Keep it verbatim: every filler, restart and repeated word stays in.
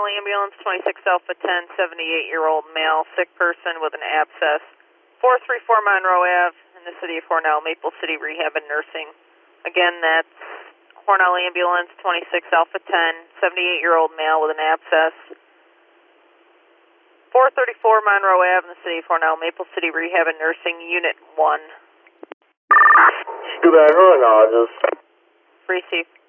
Cornell Ambulance, twenty-six Alpha ten, seventy-eight-year-old male, sick person with an abscess, four three four Monroe Ave in the city of Cornell, Maple City Rehab and Nursing. Again, that's Cornell Ambulance, twenty-six Alpha ten, seventy-eight-year-old male with an abscess, four thirty-four Monroe Ave in the city of Cornell, Maple City Rehab and Nursing, Unit one. Scuba neurologist. Receive.